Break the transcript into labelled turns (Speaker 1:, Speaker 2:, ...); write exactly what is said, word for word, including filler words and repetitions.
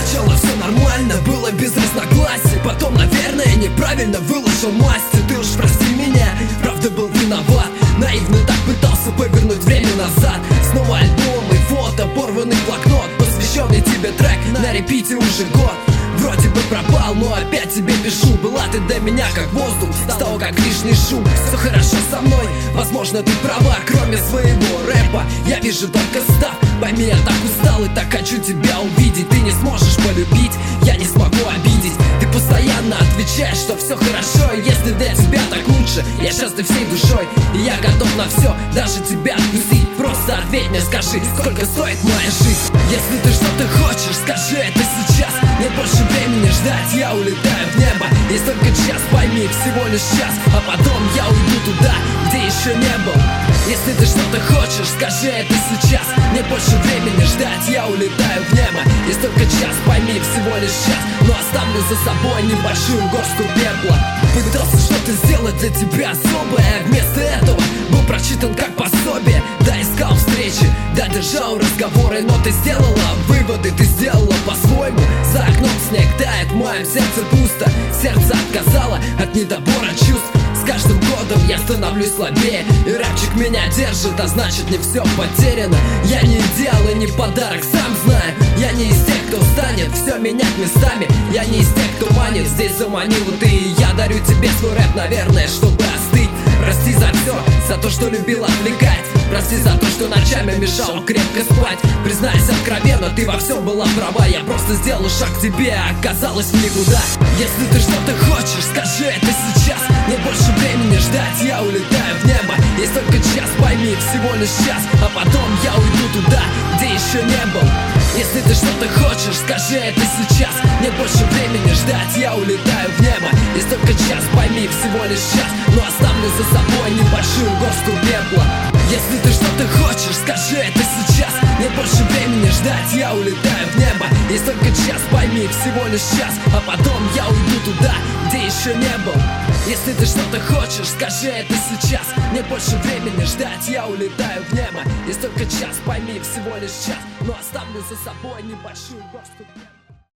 Speaker 1: Сначала все нормально, было без разногласий. Потом, наверное, неправильно выложил масти. Ты уж прости меня, правда был виноват. Наивно так пытался повернуть время назад. Снова альбом и фото, порванный блокнот, посвященный тебе трек на репите уже год. Вроде бы пропал, но опять тебе пишу. Была ты для меня как воздух, стала как лишний шум. Все хорошо со мной, возможно ты права. Кроме своего рэпа, я вижу только став. Пойми, я так устал и так хочу тебя увидеть. Ты не сможешь полюбить, я не смогу обидеть. Ты постоянно отвечаешь, что все хорошо. Если для тебя так лучше, я счастлив всей душой. И я готов на все, даже тебя отпустить. Просто ответь мне, скажи, сколько стоит моя жизнь. Если ты что-то хочешь, скажи это сейчас. Нет больше времени ждать, я улетаю в небо. Есть только час, пойми, всего лишь час. А потом я уйду туда, где еще не был. Если ты что-то хочешь, скажи это сейчас. Нет больше времени ждать, я улетаю в небо. Есть только час, пойми, всего лишь час. Но оставлю за собой небольшую горстку пепла. Пытался что-то сделать для тебя особое, а вместо этого был прочитан как пособие. Да, искал встречи, да, держал разговоры, но ты сделала выводы, ты сделала по-своему. За окном снег тает, в моем сердце пусто. Сердце отказало от недобора чувств. С каждым годом я становлюсь слабее, и рэпчик меня держит, а значит не все потеряно. Я не идеал и не подарок, сам знаю. Я не из тех, кто станет все менять местами. Я не из тех, кто манит, здесь заманил ты. И я дарю тебе свой рэп, наверное, чтобы остыть. Прости за все, за то, что любил отвлекать. Прости за то, что ночами мешал крепко спать. Признайся откровенно, ты во всем была права. Я просто сделал шаг к тебе, а оказалось в никуда. Если ты что-то хочешь, скажи это сейчас. Нет больше времени ждать, я улетаю в небо. Есть только час, пойми, всего лишь час. А потом я уйду туда, где еще не был. Если ты что-то хочешь, скажи это сейчас. Нет больше времени ждать, я улетаю в небо. Есть только час, пойми, всего лишь час. Но оставлю за собой небольшую горстку пепла. Если ты что-то хочешь, скажи это сейчас. Нет больше времени ждать, я улетаю в небо. Есть только час, пойми, всего лишь час. А потом я уйду туда, где еще не был. Если ты что-то хочешь, скажи это сейчас. Нет больше времени ждать, я улетаю в небо. Есть только час, пойми, всего лишь час. Но оставлю за собой небольшую горстку пепла.